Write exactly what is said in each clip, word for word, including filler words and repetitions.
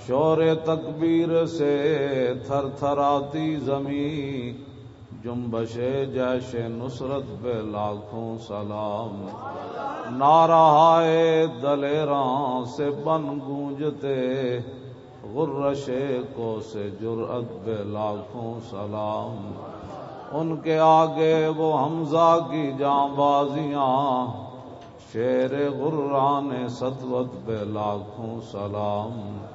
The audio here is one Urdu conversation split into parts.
شور تکبیر سے تھر تھراتی زمین، جنبش جیش نصرت پہ لاکھوں سلام۔ نعرہائے دلیراں سے بن گونجتے، غرش کو سے جرأت پہ لاکھوں سلام۔ ان کے آگے وہ حمزہ کی جاں بازیاں، شیر غران سطوت پہ لاکھوں سلام۔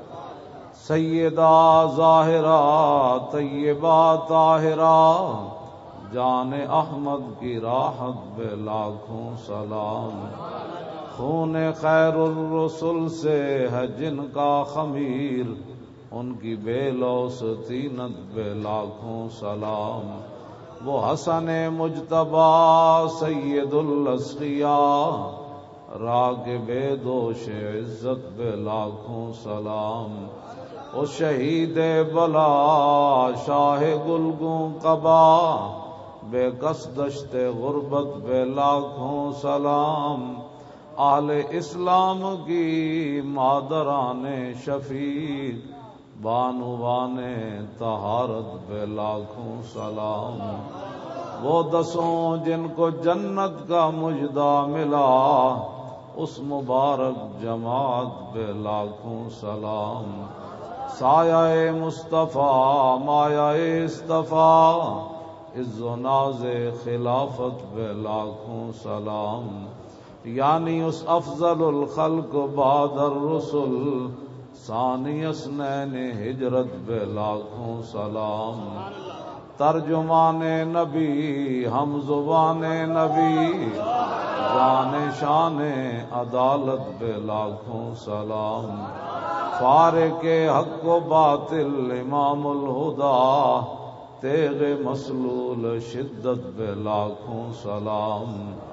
سیدہ ظاہرہ طیبہ طاہرہ، جان احمد کی راحت پہ لاکھوں سلام۔ خون خیر الرسل سے ہے جن کا خمیر، ان کی بے لوث طینت پہ لاکھوں سلام۔ وہ حسن مجتبی سید الاسقیاء، راغب دوش عزت پہ لاکھوں سلام۔ اس شہید بلا شاہ گلگوں قبا، بے کس دشت غربت پہ لاکھوں سلام۔ اہل اسلام کی مادران شفیق، بانوان طہارت پہ لاکھوں سلام۔ وہ دسوں جن کو جنت کا مژدہ ملا، اس مبارک جماعت پہ لاکھوں سلام۔ سایہ مصطفیٰ مایہ اصطفیٰ، عز و ناز خلافت پہ لاکھوں سلام۔ یعنی اس افضل الخلق بعد الرسل، ثانی اثنین ہجرت پہ لاکھوں سلام۔ ترجمان نبی ہم زبان نبی، جان شان عدالت پہ لاکھوں سلام۔ فارق حق و باطل امام الہدا، تیغ مسلول شدت پہ لاکھوں سلام۔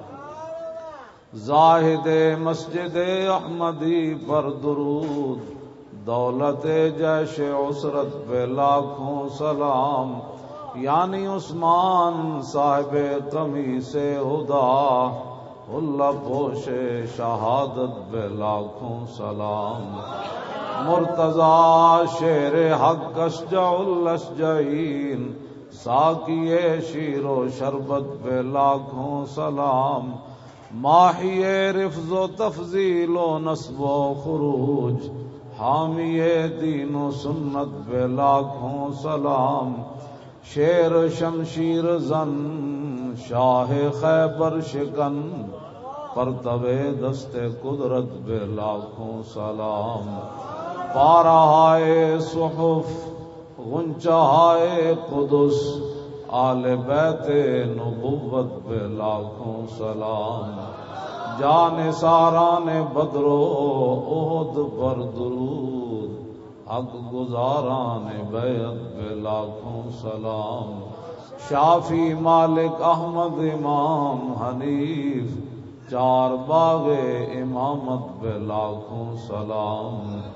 زاہد مسجد احمدی پر درود، دولت جیش عسرت پہ لاکھوں سلام۔ یعنی عثمان صاحب قمیص ہدا، اللہ پوش شہادت پہ لاکھوں سلام۔ مرتضی شیر حق اشجع الاشجعین، ساقی شیر و شربت پہ لاکھوں سلام۔ ماحی رفض و تفضیل و نصب و خروج، حامی دین و سنت پہ لاکھوں سلام۔ شیر شمشیر زن شاہ خیبر شکن، پرتو دست قدرت پہ لاکھوں سلام۔ پارہائے صحف غنچہائے قدس، آل بیت نبوت پہ لاکھوں سلام۔ جان ساران بدر و احد پر درود، حق گزاران بیعت پہ لاکھوں سلام۔ شافی مالک احمد امام حنیف، چار باغ امامت پہ لاکھوں سلام۔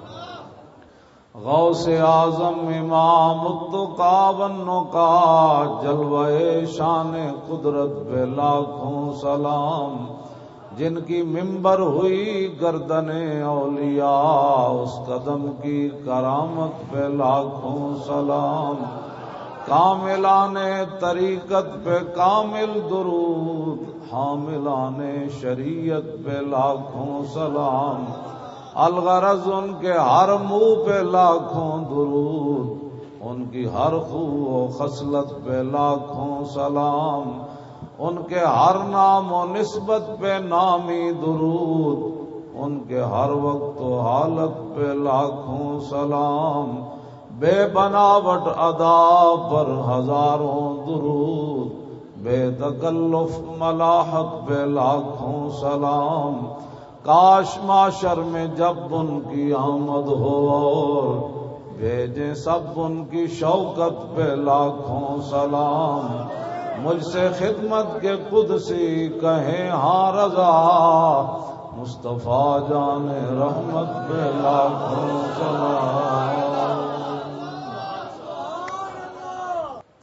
غوث اعظم امام التقا والنقا، جلوہ شان قدرت پہ لاکھوں سلام۔ جن کی منبر ہوئی گردن اولیاء، اس قدم کی کرامت پہ لاکھوں سلام۔ کاملان طریقت پہ کامل درود، حاملان شریعت پہ لاکھوں سلام۔ الغرض ان کے ہر منہ پہ لاکھوں درود، ان کی ہر خو و خصلت پہ لاکھوں سلام۔ ان کے ہر نام و نسبت پہ نامی درود، ان کے ہر وقت و حالت پہ لاکھوں سلام۔ بے بناوٹ ادا پر ہزاروں درود، بے تکلف ملاحت پہ لاکھوں سلام۔ کاش معاشر میں جب ان کی آمد ہو، بھیجیں سب ان کی شوکت پہ لاکھوں سلام۔ مجھ سے خدمت کے قدسی کہیں ہاں رضا، مصطفیٰ جان رحمت پہ لاکھوں سلام۔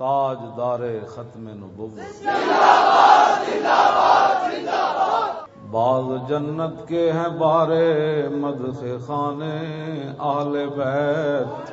تاجدار ختم نبوت، بعض جنت کے ہیں بارے مدح خانے اہل بیت،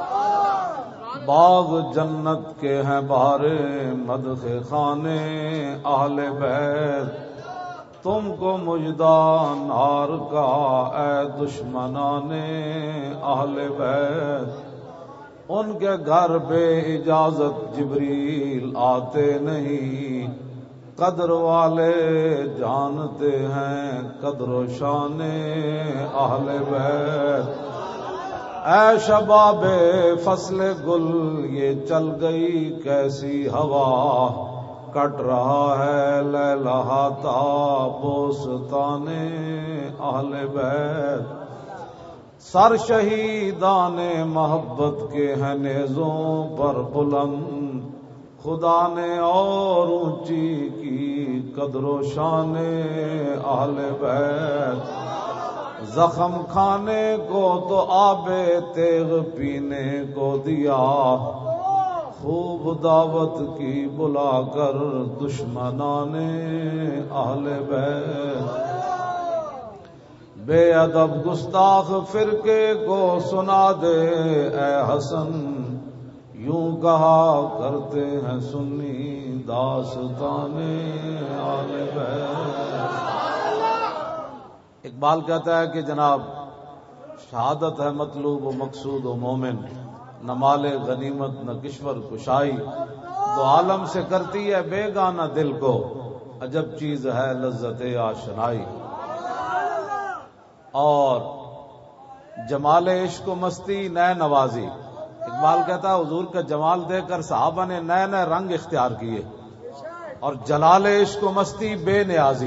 بعض جنت کے ہیں بارے مدح خانے اہل بیت، تم کو مجدہ نار کا اے دشمنان اہل بیت، ان کے گھر بے اجازت جبریل آتے نہیں، قدر والے جانتے ہیں قدر و شان اہل بیت، اے شباب فصل گل یہ چل گئی کیسی ہوا، کٹ رہا ہے لیلہ تا بوستان اہل بیت، سر شہیدان محبت کے ہیں نیزوں پر بلند، خدا نے اور اونچی کی قدر و شان اہل بیت، زخم کھانے کو تو آب تیغ پینے کو دیا، خوب دعوت کی بلا کر دشمنان اہل بیت، بے ادب گستاخ فرقے کو سنا دے اے حسن، یوں کہا کرتے ہیں سنی داستان اہل بیت۔ اقبال کہتا ہے کہ جناب شہادت ہے مطلوب و مقصود و مومن، نہ مال غنیمت نہ کشور کشائی، دو عالم سے کرتی ہے بے گانہ دل کو، عجب چیز ہے لذت آشنائی، اور جمال عشق و مستی نئے نوازی۔ اقبال کہتا ہے حضور کا جمال دیکھ کر صحابہ نے نئے نئے رنگ اختیار کیے، اور جلال عشق و مستی بے نیازی،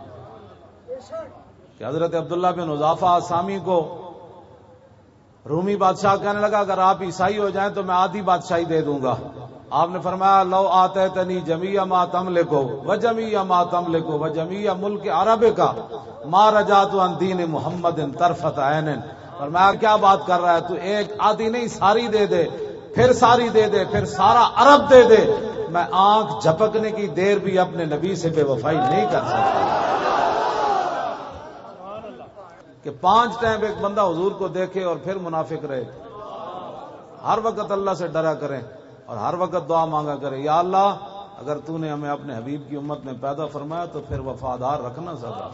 کہ حضرت عبداللہ بن حذافہ اسامی کو رومی بادشاہ کہنے لگا اگر آپ عیسائی ہو جائیں تو میں آدھی بادشاہی دے دوں گا، آپ نے فرمایا لو آتیتنی جمیع ما تملکو وجمیع ما تملکو وجمیع ملک عرب کا ما رجعت عن دین محمد طرفت عین، فرمایا کیا بات کر رہا ہے تو، ایک آدھی نہیں ساری دے دے، پھر ساری دے دے، پھر سارا عرب دے دے، میں آنکھ جھپکنے کی دیر بھی اپنے نبی سے بے وفائی نہیں کر سکتا۔ کہ پانچ ٹائم ایک بندہ حضور کو دیکھے اور پھر منافق رہے، ہر وقت اللہ سے ڈرا کریں اور ہر وقت دعا مانگا کرے، یا اللہ اگر تو نے ہمیں اپنے حبیب کی امت میں پیدا فرمایا تو پھر وفادار رکھنا سزا۔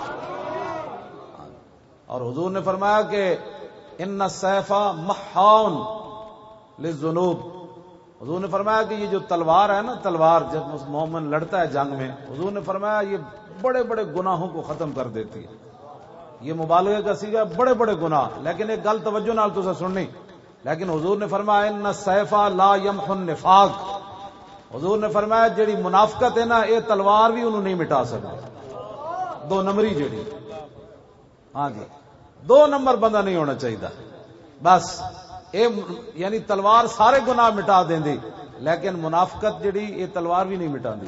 اور حضور نے فرمایا کہ ان السیف محاون للذنوب، حضور نے فرمایا کہ یہ جو تلوار ہے نا، تلوار جب مومن لڑتا ہے جنگ میں، حضور نے فرمایا یہ بڑے بڑے گناہوں کو ختم کر دیتی ہے، یہ مبالغے کا صیغہ بڑے بڑے گناہ، لیکن ایک گل توجہ نال تسا سننی، لیکن حضور نے فرمایا ان السیف لا یمحو النفاق، حضور نے فرمایا جیڑی منافقت ہے نا یہ تلوار بھی انہوں نہیں مٹا سکتی، دو نمبری جیڑی، ہاں جی دو نمبر بندہ نہیں ہونا چاہیے، بس اے یعنی تلوار سارے گناہ مٹا دیں دی، لیکن منافقت جیڑی یہ تلوار بھی نہیں مٹا دی،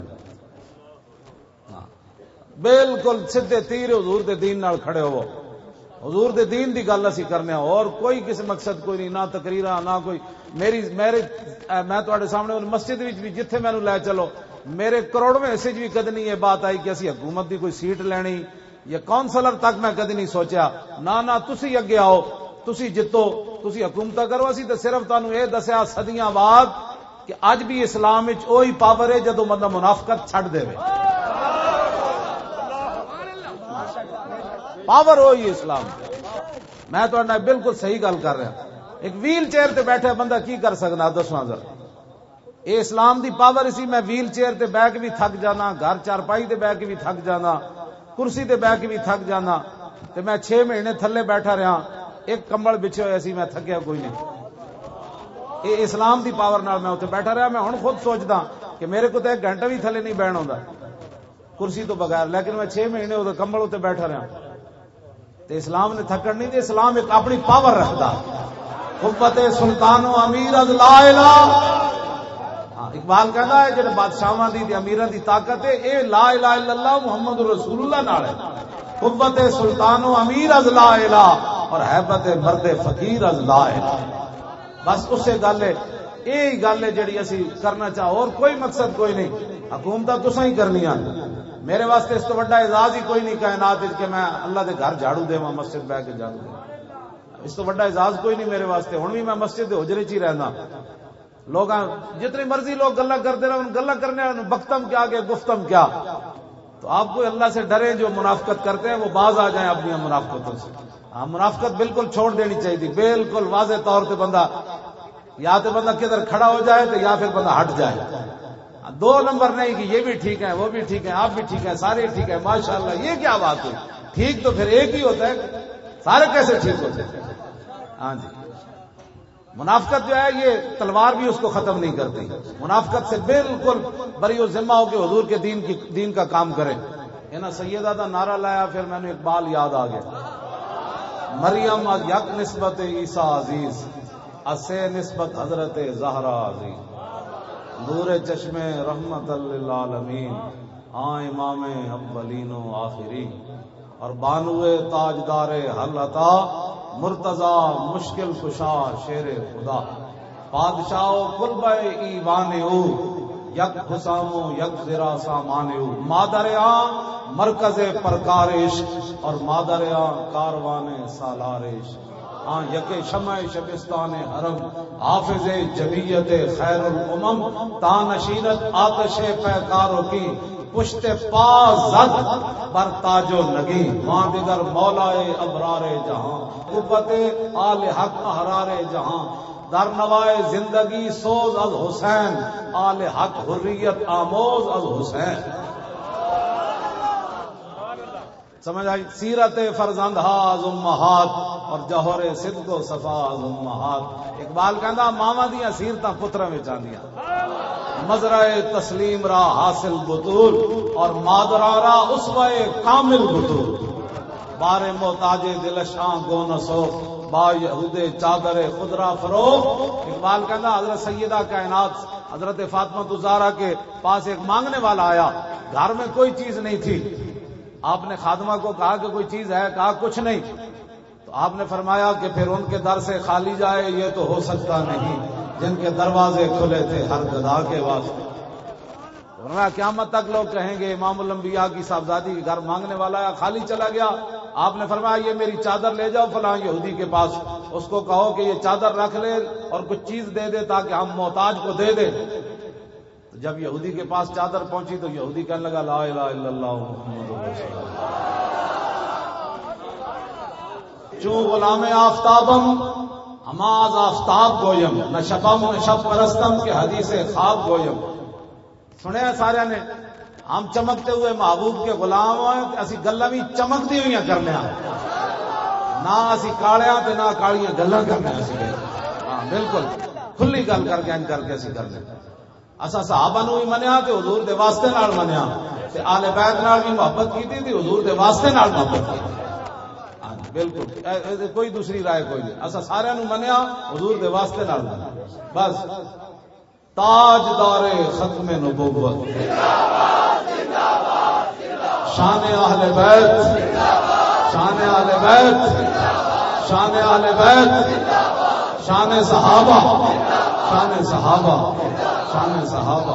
بالکل سیدھے تیر حضور دے دین نال کھڑے ہو، حضور دے دین دی گل اسی کرنے ہو، اور کوئی کسی مقصد کوئی نہیں، نہ تقریرا نہ کوئی میری میرے میں تواڈے سامنے مسجد وچ بھی جتھے مینوں لے چلو میرے کروڑویں حصے بھی کدی نہیں یہ بات آئی کہ اسی حکومت دی کوئی سیٹ لینی یا کونسلر تک میں کدی نہیں سوچیا، نہ نہ تسی اگے آؤ، تسی جتو، تسی حکومت کرو، اسی تے صرف تانوں اے دسیا صدیاں بعد کہ اج بھی اسلام وچ وہی پاور ہے جدوں بندہ منافقت چھڈ دے، پاور ہوئی اسلام۔ میں تو بالکل صحیح گل کر رہا، ایک ویل چیئر تے بیٹھے بندہ کی کر سکنا دسواں ذرا، اے اسلام دی پاور اسی، میں ویل چیئر تے بیٹھ کے بھی تھک جانا، گھر چارپائی تے بیٹھ کے بھی تھک جانا، کرسی تے بیٹھ کے بھی تھک جانا، تے میں چھ مہینے تھلے بیٹھا رہا، ایک کمبل بچھے ہوئے سی، میں تھکیا کوئی نہیں، اے اسلام دی پاور نال میں اتنے بیٹھا رہا۔ میں ہن خود سوچدا کہ میرے کو تو ایک گھنٹہ بھی تھلے نہیں بہن ہوندا کرسی تو بغیر، لیکن میں چھ مہینے ادھر کمبل اتنے بیٹھا رہا، تے اسلام نے تھکڑ نہیں دی، اسلام ایک اپنی پاور رکھدا، قوت سلطان و امیر از لا الہ، اقبال کہتا ہے جڑے بادشاہاں دی تے امیراں دی طاقت ہے اے لا الہ الا اللہ محمد رسول اللہ نال ہے، قوت سلطان و امیر از لا الہ اور ہیبت مرد فقیر از لا الہ، بس اسے گل ہے، یہی گل ہے جڑی اسی کرنا چاہو، اور کوئی مقصد کوئی نہیں، حکومت تساں ہی کرنیاں، میرے واسطے اس تو بڑا اعزاز ہی کوئی نہیں کائنات کہ میں اللہ دے گھر جھاڑو دے وہاں مسجد بہ کے جھاڑو دے، اس تو بڑا اعزاز کوئی نہیں میرے واسطے. ہن بھی میں مسجد دے حجرے چ ہی رہنا. لوگ جتنی مرضی لوگ گلا کرتے رہے، ان گلا کرنے بختم کیا کہ گفتم کیا. تو آپ کو اللہ سے ڈرے جو منافقت کرتے ہیں وہ باز آ جائیں اپنی منافقتوں سے. ہاں منافقت بالکل چھوڑ دینی چاہیے تھی، بالکل واضح طور پہ بندہ یا تو بندہ کدھر کھڑا ہو جائے تو یا پھر بندہ ہٹ جائے. دو نمبر نہیں کہ یہ بھی ٹھیک ہے وہ بھی ٹھیک ہے آپ بھی ٹھیک ہے سارے ٹھیک ہے ماشاءاللہ، یہ کیا بات ہے؟ ٹھیک تو پھر ایک ہی ہوتا ہے، سارے کیسے ٹھیک ہوتے ہیں؟ ہاں جی. منافقت جو ہے یہ تلوار بھی اس کو ختم نہیں کرتی. منافقت سے بالکل بری و ذمہ ہو کے حضور کے دین کی دین کا کام کرے. ہے نا سیدہ دا نعرہ لایا، پھر میں نے اقبال یاد آ گیا. مریم یک نسبت عیسیٰ عزیز، اسے نسبت حضرت زہرا عزیز. نور چشم رحمت للعالمین، آ امام اولین و آخرین. اور بانوے تاجدار حل عطا، مرتضی مشکل کشا شیر خدا. بادشاہ کلبہ ایوان او، یک حسام و یک ذرا سامان او. مادر آن مرکز پرکارش، اور مادر آن کاروان سالارش. ہاں یک شمع شبستان حرم، حافظ جمیت خیر الامم. تانشینت آتش پیکاروں کی، پشت پا زد بر تاج و نگی. ماں دیگر مولائے ابرار جہاں، قوت آل حق احرار جہاں. در نوائے زندگی سوز از حسین، آل حق حریت آموز از حسین. سمجھ آئی؟ سیرت فرزندہ از امہات، اور جوہر صدق و صفا از امہات. اقبال کہندا ماواں دیاں سیرتاں پتراں وچ آندیاں. مزرع تسلیم را حاصل بطول، اور مادرا را اسوہ کامل بطول. بار محتاج دلشاں گو نسو، با یہود چادر خدرا فروغ. اقبال کہندا حضرت سیدہ کائنات حضرت فاطمہ الزہرا کے پاس ایک مانگنے والا آیا، گھر میں کوئی چیز نہیں تھی. آپ نے خادمہ کو کہا کہ کوئی چیز ہے؟ کہا کچھ نہیں. تو آپ نے فرمایا کہ پھر ان کے در سے خالی جائے یہ تو ہو سکتا نہیں، جن کے دروازے کھلے تھے ہر گدا کے واسطے. ورنہ قیامت تک لوگ کہیں گے امام الانبیاء کی صاحبزادی کے گھر مانگنے والا آیا خالی چلا گیا. آپ نے فرمایا یہ میری چادر لے جاؤ فلاں یہودی کے پاس، اس کو کہو کہ یہ چادر رکھ لے اور کچھ چیز دے دے تاکہ ہم محتاج کو دے دیں. جب یہودی کے پاس چادر پہنچی تو یہودی کہنے لگا لا الہ الا اللہ محمد رسول اللہ. چوں غلام آفتابم ہماز آفتاب گویم، نہ شبم نہ شب پرستم کے حدیث خواب گویم. سنیا سارے نے ہم چمکتے ہوئے محبوب کے غلام ہیں، اسی گلاں بھی چمکتی ہوئی کرنے نہ اسی کالیاں تے نہ کالیاں گلاں کرنے. ہاں بالکل کھلی گل کر کے ان کر کے اسی کرنے. اسا صحابہ نو بھی منیا تے حضور دے واسطے نال منیا، تے آل بیت نال بھی محبت کیتی تے حضور دے واسطے نال محبت کی. ہاں بالکل کوئی دوسری رائے کوئی نہیں. اسا سارے نو منیا حضور دے واسطے نال منیا بس. تاجدار ختم نبوت، شان اہل بیت، شان اہل بیت، شان اہل بیت، شان صحابہ، شان صحابہ، شان صحابہ.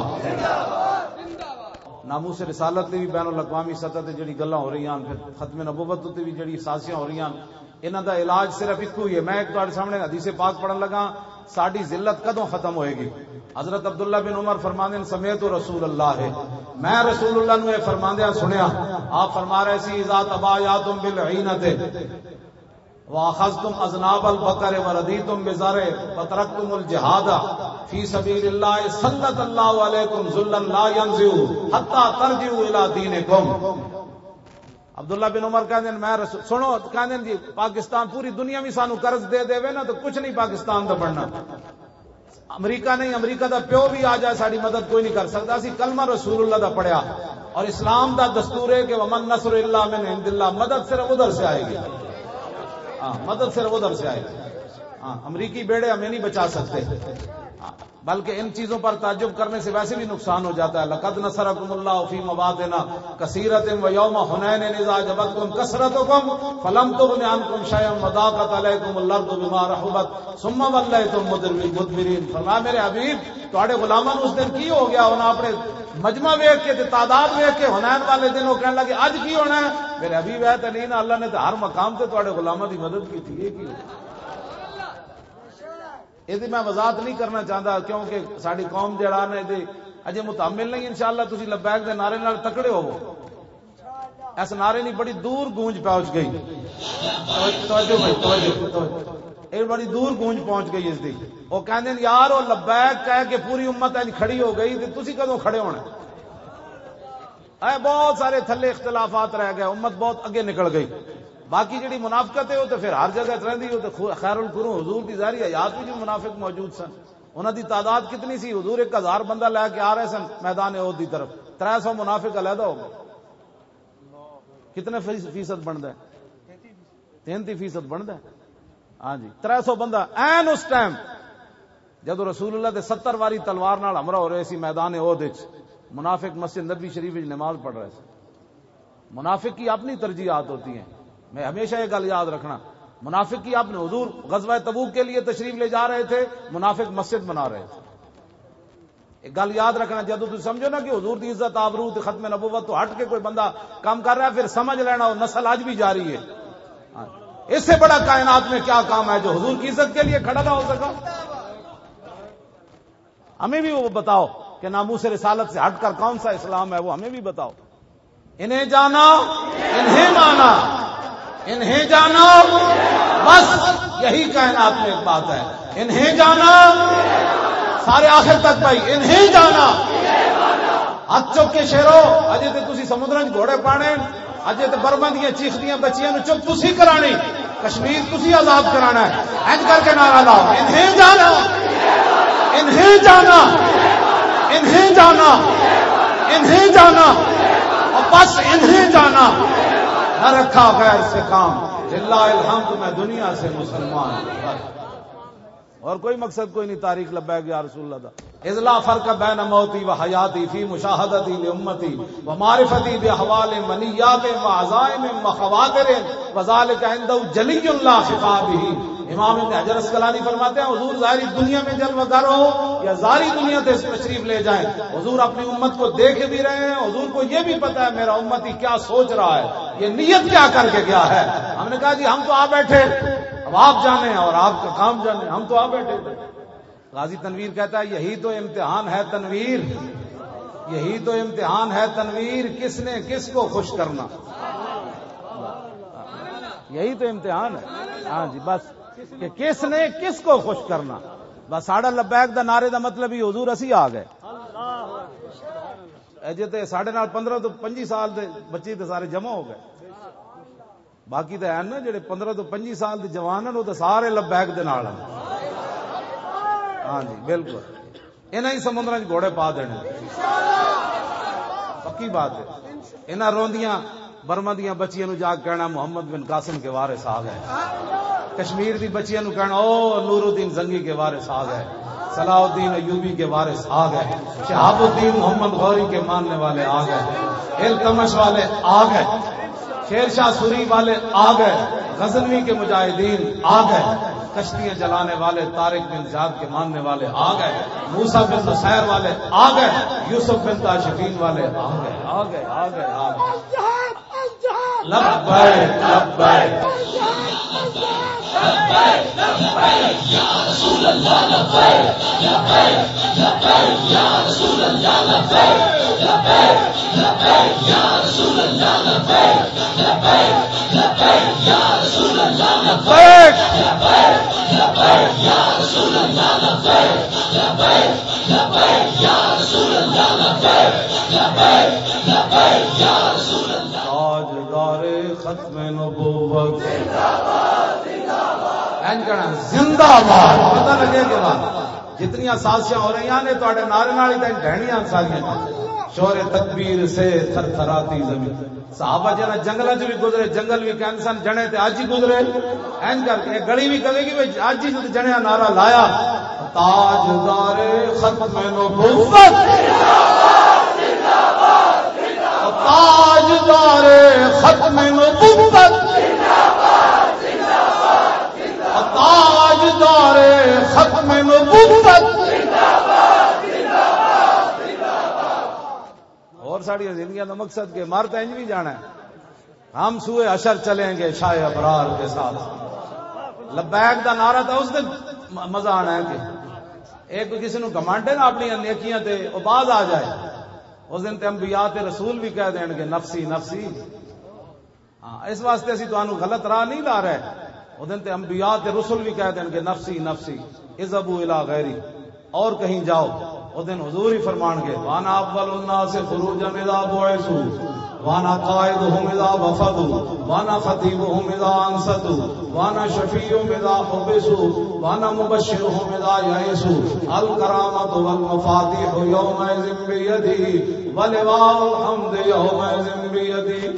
ناموس رسالت تے بھی بین الاقوامی سطح تے جڑی گلاں ہو رہی ہیں، پھر ختم نبوت تے بھی جڑی سازشاں ہو رہی ہیں، انہاں دا علاج صرف ایک ہی ہے. میں ایک تہاڈے سامنے حدیث پاک پڑھن لگا، ساڈی ذلت کدوں ختم ہوئے گی؟ حضرت عبداللہ بن عمر فرماندے سمیت رسول اللہ ہے، میں رسول اللہ نے فرماندیا سنیا. آپ فرما رہے سی اذا تبایعتم بالعینۃ واخذتم اذناب البقر وردیتم بزرع وترکتم الجہاد فی سبیل اللہ سلط اللہ علیکم ذلا لا ینزع حتی ترجعوا الی دینکم. عبداللہ بن عمر کہندے میں رسول سنو کہندے جی پاکستان پوری دنیا میں سانو قرض دے دے نا تو کچھ نہیں پاکستان دا بننا. امریکہ نہیں، امریکہ دا پیو بھی آ جائے ساری مدد کوئی نہیں کر سکتا. اسی کلمہ رسول اللہ دا پڑھیا اور اسلام دا دستور ہے کہ ومن نصر اللہ من عند اللہ، مدد صرف ادھر سے آئے گی. ہاں مدد صرف ادھر سے آئے گی. ہاں امریکی بیڑے ہمیں نہیں بچا سکتے، بلکہ ان چیزوں پر تعجب کرنے سے ویسے بھی نقصان ہو جاتا ہے. لقد نصرکم اللہ فی مواطن کثیرۃ ویوم حنین اذ اعجبتکم کثرتکم فلم تغن عنکم شیئا وضاقت علیکم الارض بما رحبت ثم ولیتم مدبرین. فرمایا میرے حبیب تواڈے غلاماں اس دن کی ہو گیا، انہاں اپنے مجمع ویکھ کے تعداد ویکھ کے حنین والے دن وہ کہنے لگے اج کی ہونا ہے. میرے حبیب ہے تے نہیں نا، اللہ نے تو ہر مقام تے تواڈے غلاماں دی مدد کی تھی. یہ کی یہ میں وضاحت نہیں کرنا چاہتا کیونکہ ساری قوم جڑا نا یہ اجے متحمل نہیں. انشاءاللہ تسی لبیک دے نعرے نال تکڑے ہوو. اس نعرے نہیں بڑی دور گونج پہنچ گئی. توجہ بھائی توجہ توجہ یہ بڑی دور گونج پہنچ گئی اس دی. وہ کہندے ہیں یار وہ لبیک کہہ کے پوری امت اج کھڑی ہو گئی تے تسی کدوں کھڑے ہونا؟ اے بہت سارے تھلے اختلافات رہ گئے، امت بہت اگے نکل گئی. باقی جڑی منافقت ہے وہ تو پھر ہر جگہ رہندی، وہ تو خیر القرون حضور دی ظاہری حیات میں جو منافق موجود سن انہاں دی تعداد کتنی سی؟ حضور ایک ہزار بندہ لے کے آ رہے سن میدان احد دی طرف، ترے سو منافق علیحدہ ہو گئے. کتنے فیصد بنتا ہے؟ تینتی فیصد بنتا ہے. ہاں جی ترے سو بندہ این اس ٹائم جدو رسول اللہ دے ستر واری تلوار نال ہمراہ ہو رہے سی میدان احد وچ، منافق مسجد نبی شریف وچ نماز پڑھ رہے تھے. منافق کی اپنی ترجیحات ہوتی ہیں، میں ہمیشہ یہ گل یاد رکھنا. منافق کی آپ نے حضور غزوہ تبوک کے لیے تشریف لے جا رہے تھے، منافق مسجد بنا رہے تھے. ایک گل یاد رکھنا، جدو تم سمجھو نا کہ حضور دی عزت آبرو تے ختم نبوت تو ہٹ کے کوئی بندہ کام کر رہا ہے، پھر سمجھ لینا وہ نسل آج بھی جاری ہے. اس سے بڑا کائنات میں کیا کام ہے جو حضور کی عزت کے لیے کھڑا نہ ہو سکا؟ ہمیں بھی وہ بتاؤ کہ ناموس رسالت سے ہٹ کر کون سا اسلام ہے، وہ ہمیں بھی بتاؤ. انہیں جانا انہیں مانا انہیں جانا، بس یہی کائنات میں ایک بات ہے. انہیں جانا سارے آخر تک بھائی، انہیں جانا. ہاتھ چک کے شیرو اجے تے تسی سمندراں وچ گھوڑے پانے، اجے تے برما دیاں چیخدیاں بچیاں نو چپ تسی کرانی، کشمیر تسی آزاد کرانا ہے. انج کر کے نعرہ لاؤ، انہیں جانا انہیں جانا انہیں جانا انہیں جانا، اور بس انہیں جانا. نہ رکھا غیر سے کام، للہ الحمد میں دنیا سے مسلمان. اور کوئی مقصد کوئی نہیں. تاریخ لبیک یا رسول اللہ دا اذ لا فرق بین موتی و حیاتی فی مشاہدتی لامتی و معرفتی باحوال منیات و عزائم و خواتر وذلک عنده جلی لا خفا به. امام ابن حجر اسقلانی فرماتے ہیں حضور ظاہری دنیا میں جلوہ گر ہو یا ظاہری دنیا سے تشریف لے جائیں، حضور اپنی امت کو دیکھ بھی رہے ہیں. حضور کو یہ بھی پتا ہے میرا امتی کیا سوچ رہا ہے، یہ نیت کیا کر کے گیا ہے. ہم نے کہا جی ہم تو آ بیٹھے، اب آپ جانے اور آپ کا کام جانے، ہم تو آ بیٹھے. غازی تنویر کہتا ہے یہی تو امتحان ہے تنویر، یہی تو امتحان ہے تنویر، کس نے کس کو خوش کرنا. یہی تو امتحان ہے. ہاں جی بس کہ کس نے کس کو خوش کرنا. بس ساڑھا لبیک دا نعرے دا مطلب ہی حضور اسی آ گئے. اجے تے ساڑھے نال پندرہ تو پنجی سال دے بچے تے سارے جمع ہو گئے. باقی تے ہیں نا جڑے پندرہ تو پنجی سال دے جوان ہیں وہ تے سارے لبیک دے نال ہیں. ہاں جی بالکل انہاں ہی سمندراں وچ گھوڑے پا دینے، پکی بات ہے. انہاں روندیاں برما دیاں بچیاں نو جا کے کہنا محمد بن قاسم کے وارث آ گئے، کشمیر دی بچیاں نو کہنا او نور الدین زنگی کے وارث آ گئے، صلاح الدین ایوبی کے وارث آ گئے، شہاب الدین محمد غوری کے ماننے والے آ گئے، التمش والے آ گئے، شیر شاہ سوری والے آ گئے، غزنوی کے مجاہدین آ گئے، کشتیاں جلانے والے طارق بن زیاد کے ماننے والے آ گئے، موسیٰ بن نصیر والے آ گئے، یوسف بن تاشفین والے آ گئے آ گئے آ گئے آ گئے. لبیک لبیک لبیک لبیک یا رسول اللہ، لبیک لبیک لبیک یا رسول اللہ، لبیک لبیک لبیک یا رسول اللہ، لبیک لبیک لبیک یا رسول اللہ، لبیک لبیک لبیک یا رسول اللہ، لبیک لبیک لبیک یا رسول اللہ، لبیک لبیک لبیک یا رسول اللہ. تاجدار ختم نبوت زندہ باد زندہ باد، پتہ لگے کہ بات جتنی سازشاں ہو رہی ہیں تواڈے نعرے نال ہی ڈہنیاں ساریاں شور تکبیر سے تھر تھراتی زمین. صحابہ جنا جنگل چ بھی گزرے جنگل بھی کہندے سن جنے تے اج ہی گزرے این کر کے گلی بھی کہے گی اج ہی جنیا نعرہ لایا تاجدار ختم نبوت تاجدار ختم نبوت تاجدار ختم نبوت اور ساری زندگی کا مقصد کہ مر تو انج بھی جانا ہے. ہم سوئے حشر چلیں گے شاہ ابرار کے ساتھ. لبیک دا نعرہ تھا اس دن مزہ آنا ہے کہ ایک کسی نو گھمنڈ ہے نا اپنی نیکیاں تے او باز آ جائے. اس دن تے انبیاء تے رسول بھی کہہ دین گے نفسی نفسی. ہاں اس واسطے اسی تانوں غلط راہ نہیں لا رہے. اس دن تے انبیاء تے رسول بھی کہہ دین گے نفسی نفسی اذهبوا الى غیری اور کہیں جاؤ. اس دن حضور ہی فرمان گے وانا اول الناس خروجا اذا بعثوا وانا قائدهم اذا وفدوا وانا خطيبهم اذا انصتوا وانا شفيعهم اذا حبسوا وانا مبشرهم اذا يئسوا الكرامة والمفاتيح يومئذ بيدي ولواء الحمد يومئذ بيدي.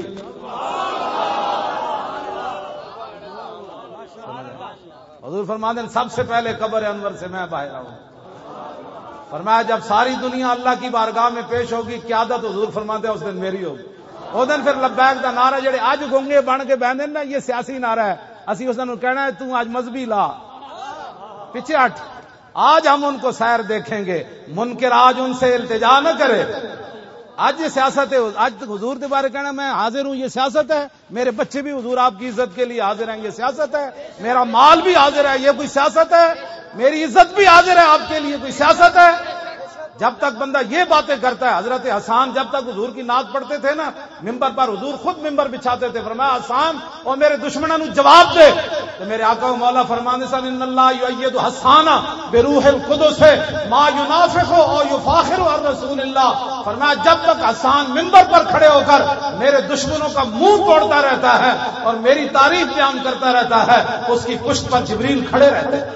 حضور فرماتے ہیں سب سے پہلے قبر انور سے میں باہر آؤں. فرمایا جب ساری دنیا اللہ کی بارگاہ میں پیش ہوگی قیادت حضور فرماتے ہیں اس دن میری ہوگی. اس دن پھر لبیک دا نعرہ جڑے اج گونگے بن کے بیٹھے نا یہ سیاسی نعرہ ہے. اسی اس دن کہنا ہے تو آج مذہبی لا پیچھے ہٹ. آج ہم ان کو سیر دیکھیں گے منکر آج ان سے التجا نہ کرے. آج یہ سیاست ہے. آج تک حضور کے بارے کہنا میں حاضر ہوں یہ سیاست ہے. میرے بچے بھی حضور آپ کی عزت کے لیے حاضر ہیں یہ سیاست ہے. میرا مال بھی حاضر ہے یہ کوئی سیاست ہے. میری عزت بھی حاضر ہے آپ کے لیے کوئی سیاست ہے. جب تک بندہ یہ باتیں کرتا ہے. حضرت حسان جب تک حضور کی نعت پڑھتے تھے نا ممبر پر حضور خود ممبر بچھاتے تھے. فرمایا حسان اور میرے دشمنوں کو جواب دے. تو میرے آقا و مولا فرمانے سن ان اللہ یؤید حسان بروح القدس ما ينافق او یفاخر عن رسول اللہ. فرمایا جب تک حسان ممبر پر کھڑے ہو کر میرے دشمنوں کا منہ توڑتا رہتا ہے اور میری تعریف بیان کرتا رہتا ہے اس کی پشت پر جبریل کھڑے رہتے ہیں.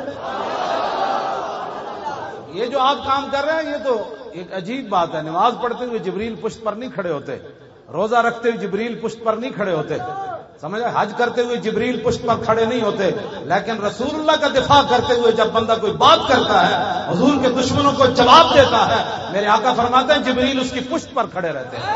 یہ جو آپ کام کر رہے ہیں یہ تو ایک عجیب بات ہے. نماز پڑھتے ہوئے جبریل پشت پر نہیں کھڑے ہوتے. روزہ رکھتے ہوئے جبریل پشت پر نہیں کھڑے ہوتے. سمجھا حج کرتے ہوئے جبریل پشت پر کھڑے نہیں ہوتے. لیکن رسول اللہ کا دفاع کرتے ہوئے جب بندہ کوئی بات کرتا ہے حضور کے دشمنوں کو جواب دیتا ہے میرے آقا فرماتے ہیں جبریل اس کی پشت پر کھڑے رہتے ہیں.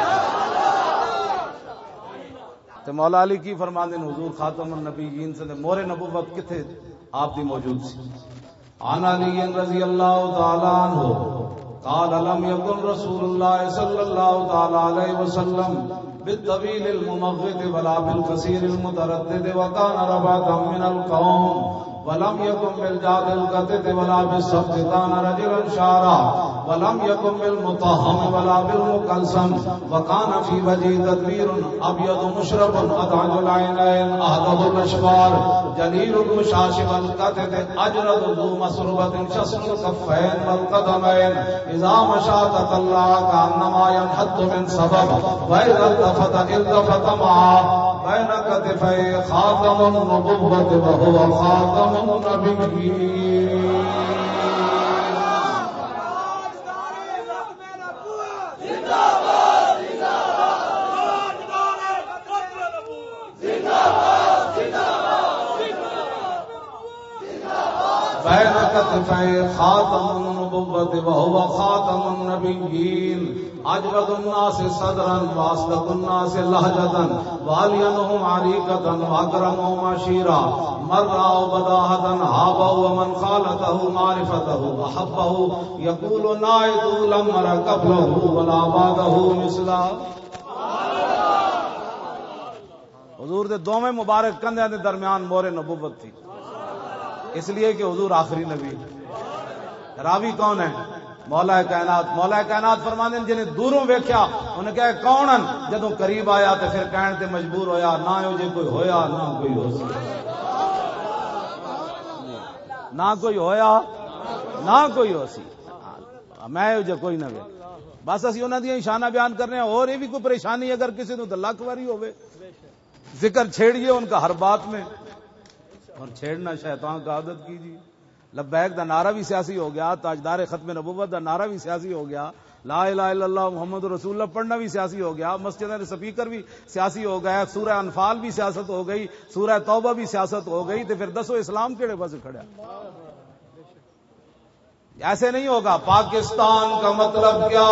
تو مولا علی کی فرماتے ہیں حضور خاتم النبیین سے مور نبوت کتنے آپ دی موجود سی. عن علی رضی اللہ تعالی عنہ قال لم يكن رسول الله صلی اللہ تعالی علیہ وسلم بالطویل الممغط ولا بالقصير المتردد وكان رباطا من القوم ولم يكن بالجاد القتد ولا بالسبت كان رجلا شعرا ولم يكن بالمطهم ولا بالمكلسم وكان في وجهه تدبير ابيض مشرب ادعج العينين اهدب الاشبار جليل المشاش والقتد اجرد ذو مسربة شسن الكفين والقدمين اذا مشى تطلع كانما ينحط من سبب واذا التفت التفت معه بين كتفي خاتم النبوة وهو خاتم النبيين. بين كتفي خاتم النبوة وهو خاتم النبيين. اجود الناس صدرا واصدق الناس لهجة والينهم عريقة واكرمهم عشيرا مرا وبداهة هابه ومن خالته معرفته احبه يقول نائد لم مر قبله ولا بعده مثلا. حضور دے دوویں مبارک کندھیاں دے درمیان مور نبوت تھی اس لیے کہ حضور آخری نبی. راوی کون ہے؟ مولا کائنات. مولا کائنات فرماندے جنہیں دوروں ویکھیا انہیں کہا کون ہیں جدوں قریب آیا تے پھر کہن تے مجبور ہویا نہ ہو جے کوئی ہویا نہ کوئی ہو سی نہ کوئی ہویا نہ کوئی ہو سی میں ہو جے کوئی نہ وے. بس اسی انہاں دی شانہ بیان کر رہے ہیں. اور یہ بھی کوئی پریشانی اگر کسی نو لکھ واری ہوے ذکر چھیڑیے ان کا ہر بات میں اور چھیڑنا شیطان کا عادت کیجیے. لبیک دا نعرہ بھی سیاسی ہو گیا، تاجدار ختم نبوت دا نعرہ بھی سیاسی ہو گیا، لا الہ الا اللہ محمد رسول اللہ پڑھنا بھی سیاسی ہو گیا، مسجد کے سپیکر بھی سیاسی ہو گیا، سورہ انفال بھی سیاست ہو گئی، سورہ توبہ بھی سیاست ہو گئی، تو پھر دسو اسلام کیڑے پاسے کھڑا؟ ایسے نہیں ہوگا۔ پاکستان کا مطلب کیا؟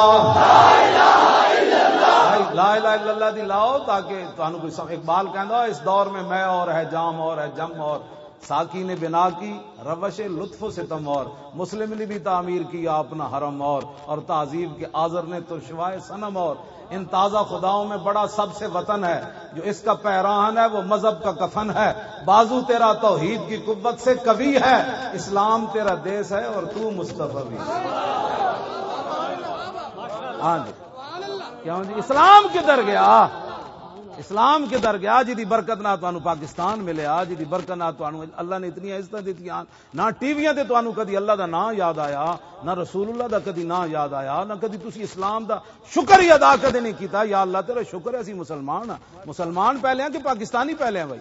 لا الہ الا اللہ دی لاؤ تاکہ تانوں کوئی سم... اقبال کہندا اس دور میں میں اور ہے جام اور ہے جم اور ساکی نے بنا کی روش لطف و ستم اور مسلم نے بھی تعمیر کیا اپنا حرم اور اور تہذیب کے آذر نے تو شوائے صنم اور ان تازہ خداؤں میں بڑا سب سے وطن ہے، جو اس کا پیراہن ہے وہ مذہب کا کفن ہے، بازو تیرا توحید کی قوت سے قوی ہے، اسلام تیرا دیس ہے اور تو مصطفی بھی۔ ہاں جی کیوں جی اسلام کدھر گیا؟ اسلام کدھر گیا؟ جی دی برکت نہ تانوں پاکستان ملیا، جی دی برکت نہ تانوں اللہ نے اتنی عزت دیتی، نہ ٹی ویاں تے تانوں کدی اللہ دا نام یاد آیا، نہ رسول اللہ دا کدی نام یاد آیا، نہ کدی تسی اسلام دا شکر ہی ادا کدی نہیں کیتا، یا اللہ تیرا شکر ہے اسی مسلمان ہاں۔ مسلمان پہلے ہیں کہ پاکستانی پہلے ہیں بھائی؟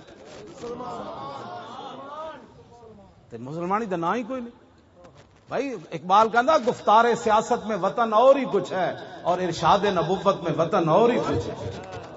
تے مسلمانی دا نام ہی کوئی نہیں بھائی۔ اقبال کہندا گفتار سیاست میں وطن اور ہی کچھ ہے اور ارشاد نبوت میں وطن اور ہی کچھ ہے۔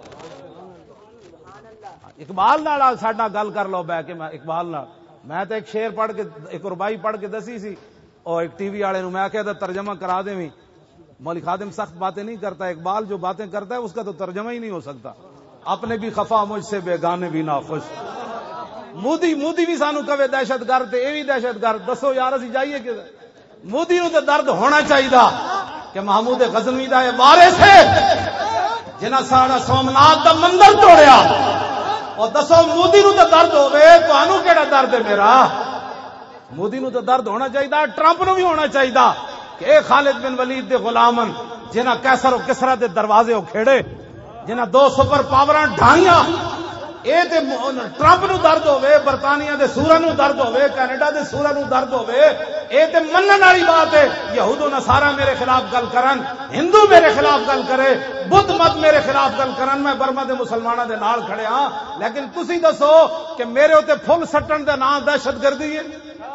اقبال نال ساڈا گل کر لو بہ کے، میں اقبال نال میں تے ایک شعر پڑھ کے ایک ربائی پڑھ کے دسی سی، اور ایک ٹی وی والے نوں میں کہتا ترجمہ کرا دیں۔ مولوی خادم سخت باتیں نہیں کرتا، اقبال جو باتیں کرتا ہے اس کا تو ترجمہ ہی نہیں ہو سکتا۔ اپنے بھی خفا مجھ سے بیگانے بھی ناخوش، مودی مودی بھی سانو کہے دہشت گرد تے اے بھی دہشت گرد، دسو یار اسی جائیے کہ مودی نو تے درد ہونا چاہیے کہ محمود غزنوی دا اے وارث ہے جنہاں ساڈا سومناتھ دا مندر توڑیا، اور دسو مودی نو تے درد ہوے تانوں کیڑا درد ہے؟ میرا مودی نو تے درد ہونا چاہیے، ٹرمپ نو بھی ہونا چاہیے کہ اے خالد بن ولید دے غلامن جنہاں کیسر و کسرا دے دروازے کھیڑے، جنہاں دو سپر پاوراں ڈھائیاں، اے تے ٹرمپ نو درد ہوے، برطانیہ دے سورا نو درد ہوے، کینیڈا دے سورا نو درد ہوے، اے تے منن والی بات ہے۔ یہود و نصارا میرے خلاف گل کرن، ہندو میرے خلاف گل کرے، بدھ مت میرے خلاف گل کرن، میں برما دے مسلماناں دے نال کھڑے ہاں، لیکن تسی دسو کہ میرے اوتے پھل سٹن دا نام دہشت گردی ہے؟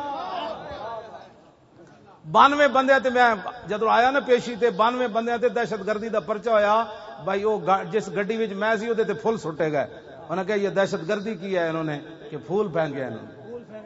بانوے بندے تے میں جدو آیا نا پیشی تے بانوے بندے تے دہشت گردی دا پرچہ ہویا بھائی، وہ جس گڈی وچ میں سی اوتے تے پھل سٹے گئے، انہوں نے کہا یہ دہشت گردی کی ہے، انہوں نے کہ پھول پھینکے انہوں نے۔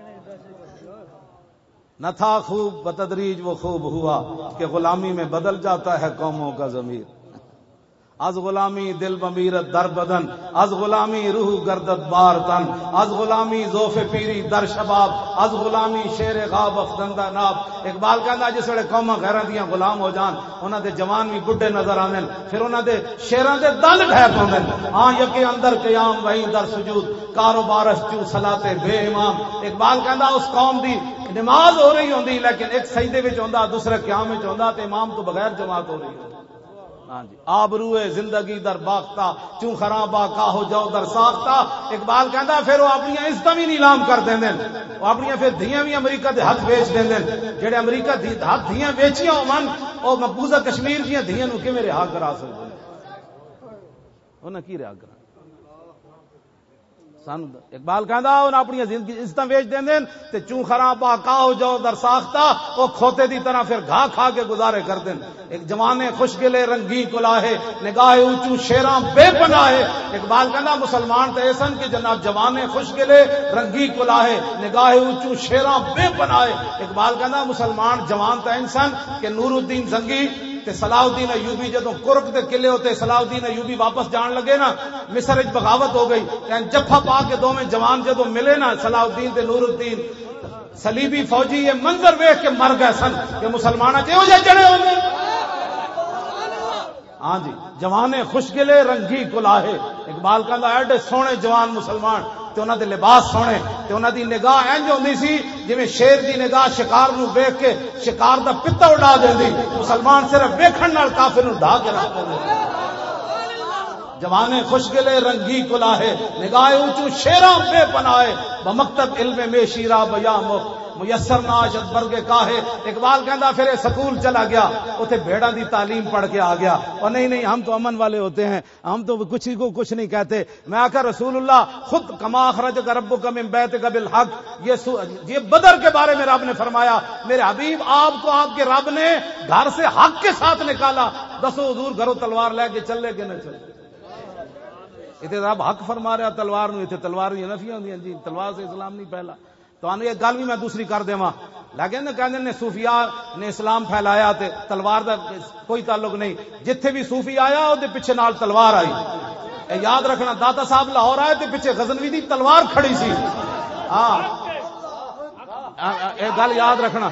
نہ تھا خوب بتدریج وہ خوب ہوا کہ غلامی میں بدل جاتا ہے قوموں کا ضمیر، از غلامی دل بمیرت در بدن، از غلامی روح گردت بار تن، از غلامی ذوف پیری در شباب، از غلامی شیر غاب افدندہ ناب۔ اقبال کہندا جس ویلے قوماں غیراں دیاں غلام ہو جان، انہاں دے جوان بھی بڈھے نظر آندے، پھر انہاں دے شیراں دے دل ڈھہ پاندے، ہاں یکے اندر قیام وہیں در سجود، کاروبارش چوں صلاتے بے امام۔ اقبال کہندا اس قوم دی نماز ہو رہی ہوندی لیکن ایک سجدے وچ ہوندا، دوسرے قیام وچ ہوندا، تے امام تو بغیر جماعت ہو رہی ہوندی۔ ہاں جی آبروئے زندگی در باختہ چوں خرابہ کاہو جو در ساختہ۔ اقبال کہندا پھر وہ اپنی عزت بھی نیلام کر دیندے، وہ اپنی پھر دھیاں بھی امریکہ دے ہاتھ بیچ دیندے، جڑے امریکہ دی ہاتھ دھیاں بیچیاں ہون او مقبوضہ کشمیر دیاں دھیاں نو کیویں رہا کرا سکدے؟ انہاں کی رہا کرا سان؟ اقبال کہندا انہاں اپنی زندگی عزتاں بیچ دیندے تے چوں خرابہ کاہو جو در ساختہ، او کھوتے دی طرح پھر گھا کھا کے گزارے کر دین۔ ایک جوانے خوش گلے رنگی کلاہے، نگاہ اونچوں شیراں بے پناہ۔ اقبال کہندا مسلمان تے ایسن کہ جناب جوانے خوش گلے رنگی کلاہے، نگاہ اونچوں شیراں بے پناہ۔ اقبال کہندا مسلمان جوان تے انسان کہ نور الدین زنگی تے صلاح الدین ایوبی جدوں کرک دے قلعے ہوتے صلاح الدین ایوبی واپس جان لگے نا، مصر وچ بغاوت ہو گئی، یعنی جفا پا کے دوویں جوان جدوں ملے نا صلاح الدین تے نور الدین صلیبی فوجی، یہ منظر ویکھ کے مر گئے سن کہ مسلماناں جہو جے جڑے ہوندے۔ ہاں جی جوانے خوش گلے رنگی کلاہے۔ اقبال کہندا ایڈے سونے جوان مسلمان تے انہاں دے لباس سونے تے انہاں دی نگاہ انج ہوندی سی جویں شیر دی نگاہ شکار نو ویکھ کے شکار دا پتا اڑا دیندی، مسلمان صرف ویکھن نال کافر نو ڈھا کے رکھ دیندے۔ جوانے خوش گلے رنگی کلاہے، نگاہ اونچوں شیراں بے پناہ، بمکتب علم میں شیرا بیا مخ، میسر نہ اشد برگے کاہے. اقبال کہندا پھر سکول چلا گیا اوتھے بھیڑاں دی تعلیم پڑھ کے آ گیا اور نہیں نہیں ہم تو امن والے ہوتے ہیں, ہم تو کچھ کو کچھ نہیں کہتے. میں آقا رسول اللہ خود کما اخرجک ربک من بیتک بالحق, یہ یہ بدر کے بارے میں رب نے فرمایا میرے حبیب آپ کو آپ کے رب نے گھر سے حق کے ساتھ نکالا. دسو حضور گھروں تلوار لے کے چلے کہ نہ چلے؟ اتنے رب حق فرما رہا تلوار نو, اتنے تلوار دی نفیاں ہوندیاں جی, تلوار سے اسلام نہیں پھیلا. تو آنے ایک گل بھی میں دوسری کر دیواں, لیکن کہندے نے صوفیاء نے اسلام پھیلایا تے تلوار دا کوئی تعلق نہیں. جتھے بھی صوفی آیا او دے پیچھے نال تلوار آئی. اے یاد رکھنا, داتا صاحب لاہور آئے تے پیچھے غزنوی دی تلوار کھڑی سی. ہاں اے گل یاد رکھنا.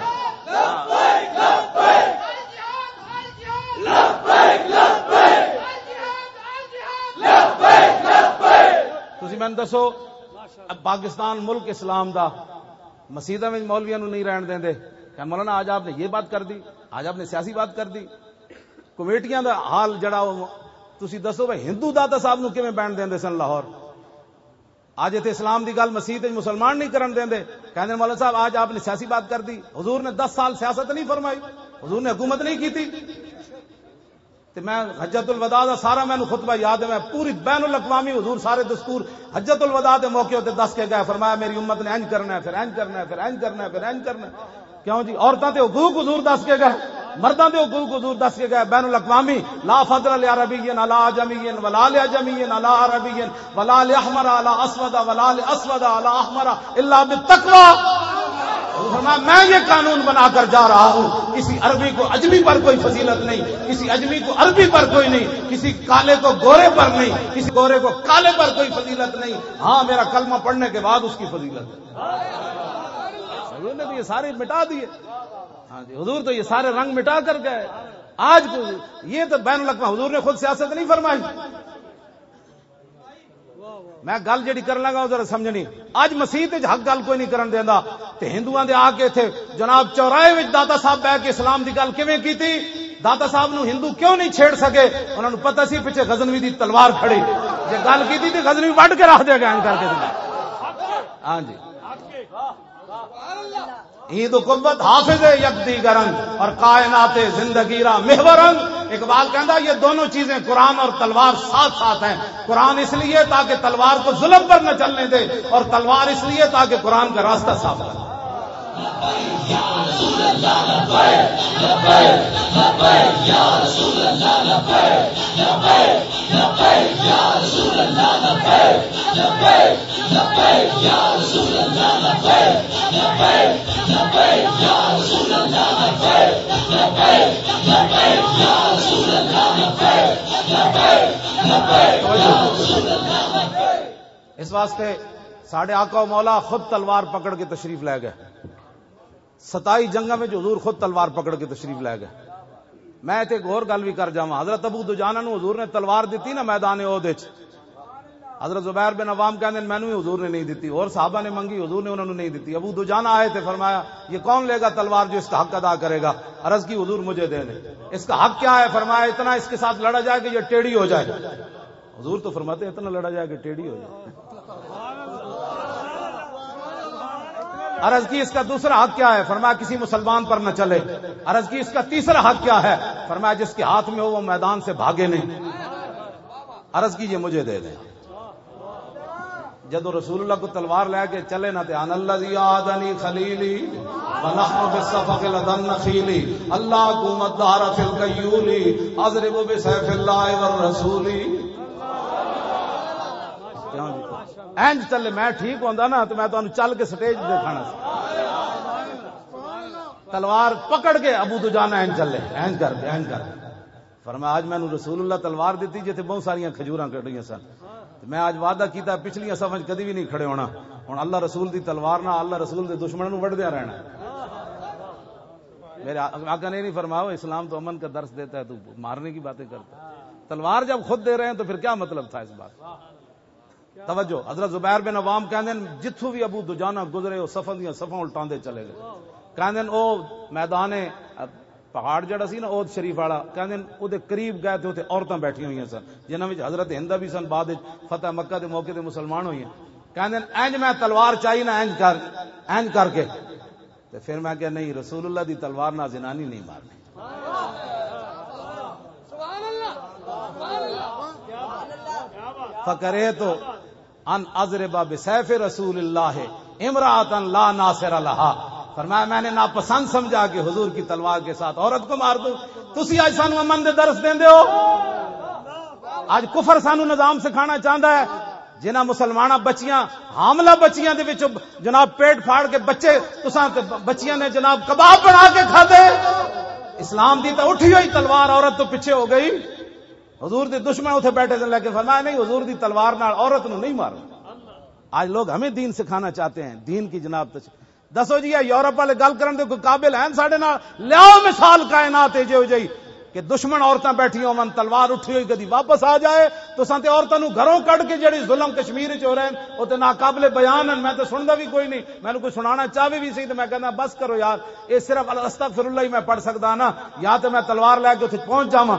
تسی میں دسو پاکستان ملک اسلام دا مسیداں میں مولویاں نو نہیں رہن دیندے, کہ مولانا آج آپ نے یہ بات کر دی, آج آپ نے سیاسی بات کر دی. کمیٹیاں دا حال جڑا تسی دسو بھائی ہندو داتا صاحب نو کیویں بین دیندے سن لاہور؟ آج تے اسلام دی گل مسجد مسلمان نہیں کرن دیندے, کہندے مولانا صاحب آج آپ نے سیاسی بات کر دی. حضور نے دس سال سیاست نہیں فرمائی, حضور نے حکومت نہیں کی تھی. تے میں حجت الوداع دا سارا مینوں خطبہ یاد ہے, میں پوری بین الاقوامی حضور سارے دستور حجت الوداع دے موقع تے دس کے گئے, فرمایا میری امت نے انج کرنا ہے, پھر انج کرنا ہے, پھر انج کرنا ہے, پھر انج کرنا ہے. کیوں جی؟ عورتاں تے حقوق حضور دس کے گئے, مرداں دے حقوق حضور دس کے گئے. بین الاقوامی لا فضل لعربی علی عجمی ولا لعجمی علی عربی ولا لاحمر علی اسود ولا لاسود علی احمر الا بالتقوی. فرمایا میں یہ قانون بنا کر جا رہا ہوں, کسی عربی کو اجمی پر کوئی فضیلت نہیں, کسی اجمی کو عربی پر کوئی نہیں, کسی کالے کو گورے پر نہیں, کسی گورے کو کالے پر کوئی فضیلت نہیں. ہاں میرا کلمہ پڑھنے کے بعد اس کی فضیلت ہے. حضور نے تو یہ سارے مٹا دیے. ہاں جی, حضور تو یہ سارے رنگ مٹا کر گئے. آج یہ تو بین الاقوامی حضور نے خود سیاست نہیں فرمائی. میں گل جڑی کر لگا ذرا سمجھنی. اج مسیح تے حق گل کوئی نہیں کرن دیندا, تے ہندوؤں دے آ کے تھے جناب چوراہے وچ داتا صاحب بیٹھ کے اسلام دی گل کیویں کیتی؟ داتا صاحب نو ہندو کیوں نہیں چھیڑ سکے؟ انہاں نو پتہ سی پیچھے غزنوی دی تلوار کھڑی, جے گل کیتی تے غزنوی وڈ کے رکھ دے گا کر کے. ہاں جی, عید و قربت حافظ یکدی گرنگ اور کائنات زندگی را محورنگ. اقبال کہندا یہ دونوں چیزیں قرآن اور تلوار ساتھ ساتھ ہیں. قرآن اس لیے تاکہ تلوار کو ظلم پر نہ چلنے دے, اور تلوار اس لیے تاکہ قرآن کا راستہ صاف کرے. اس واسطے ساڈے آقا و مولا خود تلوار پکڑ کے تشریف لے گئے. ستائی جنگاں میں حضور خود تلوار پکڑ کے تشریف لے گئے. میں تے ایک اور گل بھی کر جاواں. حضرت ابو دجانہ نو حضور نے تلوار دیتی نا میدان احد وچ, حضرت زبیر بن عوام کہندے مینوں ہی حضور نے نہیں دیتی, اور صحابہ نے منگی, حضور نے انہوں نے نہیں دیتی. ابو دجانہ آئے تھے, فرمایا یہ کون لے گا تلوار جو اس کا حق ادا کرے گا؟ عرض کی حضور مجھے دے دیں. اس کا حق کیا ہے؟ فرمایا اتنا اس کے ساتھ لڑا جائے کہ یہ ٹیڑھی ہو جائے. حضور تو فرماتے اتنا لڑا جائے کہ ٹیڑھی ہو جائے. عرض کی اس کا دوسرا حق کیا ہے؟ فرمایا کسی مسلمان پر نہ چلے. عرض کی اس کا تیسرا حق کیا ہے؟ فرمایا جس کے ہاتھ میں ہو وہ میدان سے بھاگے نہیں. عرض کی یہ مجھے دے دیں. جدو رسول اللہ کو تلوار لے کے چلے نہ تے ان الذی عادنی خلیلی ونحن بالصفق لدن نخیلی اللہ حکومت دار فی القیولی اضرب بسیف اللہ والرسول. اینج چلے میں ٹھیک ہوندا نا تو میں تانوں چل کے سٹیج تے کھانا سی. تلوار پکڑ کے ابو دجانہ اینج چلے, اینج کر کے اینج کر. فرمایا آج میں نے رسول اللہ تلوار دیتی جتے بہت ساری کھجوراں کٹیاں سن. میں آج وعدہ کیتا پچھلیاں صفاں کدی بھی نہیں کھڑے ہونا. ہن اللہ رسول دی تلوار نہ اللہ رسول دے دشمنوں نوں وڈدیاں رہنا. میرے آقا نے نہیں فرمایا اسلام تو امن کا درس دیتا ہے, تو مارنے کی باتیں کرتا ہے. تلوار جب خود دے رہے ہیں تو پھر کیا مطلب تھا اس بات؟ توجہ. حضرت زبیر بن عوام کہندے جتھوں بھی ابو دجانہ گزرے وہ صفاں دیاں صفاں الٹاندے چلے گئے. کہندے او میدان پہاڑ جڑا سی نا اود شریف والا, کہندے او دے قریب گئے تے اوتے عورتاں بیٹھی ہوئی سن جنہاں وچ حضرت ہندہ بھی سن, بعد فتح مکہ دے موقع تے مسلمان ہوئی. کہندے اینج میں تلوار چاہی نا اینج کر اینج کر کے تو پھر میں کہ نہیں رسول اللہ دی تلوار نہ زنانی نہیں مارنی. فکرے تو ان اضرب بسیف رسول اللہ امراۃ لا ناصر لہا. فرمایا میں نے ناپسند سمجھا کہ حضور کی تلوار کے ساتھ عورت کو مار دوں. تسی اج سانو امن دے درس دیندے ہو. اج کفر سانو نظام سکھانا چاہتا ہے جنہ مسلمانہ بچیاں حاملہ بچیاں دے وچ جناب پیٹ پھاڑ کے بچے تساں تے بچیاں نے جناب کباب بنا کے کھادے. اسلام دی تو اٹھی ہوئی تلوار عورت تو پیچھے ہو گئی. حضور دے دشمن اتنے بیٹھے تھے لیکن فرمایا نہیں حضور دی تلوار نال عورت نو نہیں مارنا. آج لوگ ہمیں دین سکھانا چاہتے ہیں, دین کی جناب تش... دسو جی یورپ والے گل کرن دے کوئی قابل ہیں ساڈے نال؟ لیاؤ مثال کائنات جو جی کہ دشمن عورتاں بیٹھی ہون تلوار اٹھی ہوئی کدی واپس آ جائے تو سانتے عورتوں نو گھروں کڈ کے جڑی ظلم کشمیر وچ ہو رہے ہیں وہ تے ناقابل بیان ہیں. میں تو سندا بھی کوئی نہیں, مینوں کوئی سنانا چاہے بھی سی تو میں کہنا بس کرو یار, اے صرف استغفر اللہ ہی میں پڑھ سکدا نا, یا تو میں تلوار لے کے اوتھے پہنچ جاواں.